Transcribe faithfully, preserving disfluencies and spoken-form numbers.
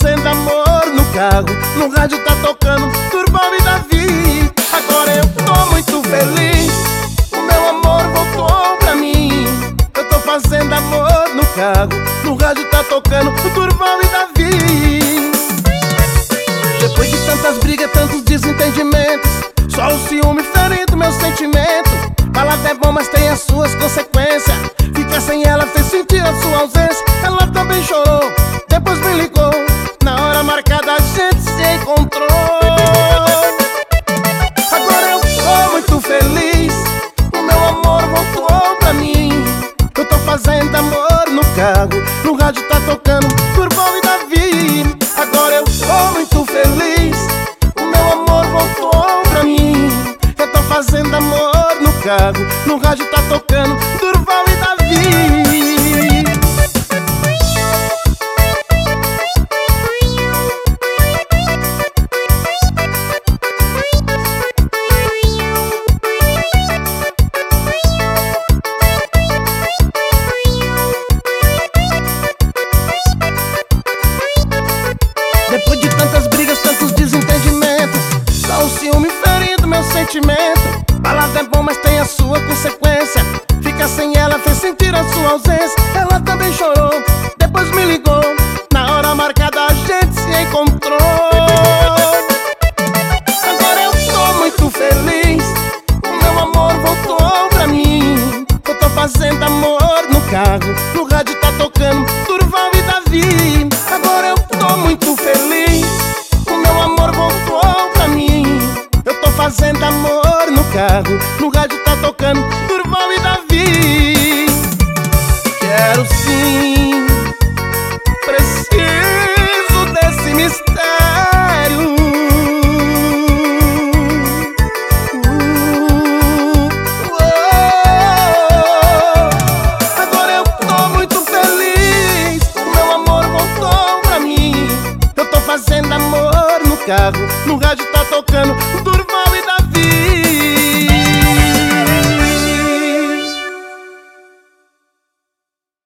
fazendo amor no carro, no rádio tá tocando Durval e Davi. Agora eu tô muito feliz, o meu amor voltou pra mim. Eu tô fazendo amor no carro, no rádio tá tocando Durval e Davi. Depois de tantas brigas, tantos desentendimentos, só o ciúme ferindo meu sentimento. Balada é bom, mas tem as suas consequências. Ficar sem ela fez sentir a sua ausência. Ela também chorou, depois me ligou. Na hora marcada a gente se encontrou. Agora eu tô muito feliz, o meu amor voltou pra mim. Eu tô fazendo amor no carro, no rádio tá tocando Durval e Davi. Agora eu tô muito feliz, o meu amor voltou pra mim. Eu tô fazendo amor no carro, no rádio tá tocando Durval e Davi. Depois de tantas brigas, tantos desentendimentos, só o ciúme ferindo meu sentimento. Balada é bom, mas tem a sua consequência. Ficar sem ela fez sentir a sua ausência. Ela também chorou, depois me ligou. Na hora marcada a gente se encontrou. Agora eu tô muito feliz, o meu amor voltou pra mim. Eu tô fazendo amor no carro, no rádio tá tocando Durval e Davi. Agora eu tô muito feliz, o meu amor voltou pra mim. Eu tô fazendo amor no carro, no rádio tá tocando Durval e Davi. Quero sim, preciso desse mistério. uh, oh. Agora eu tô muito feliz, o meu amor voltou pra mim. Eu tô fazendo amor no carro, no rádio tá tocando Durval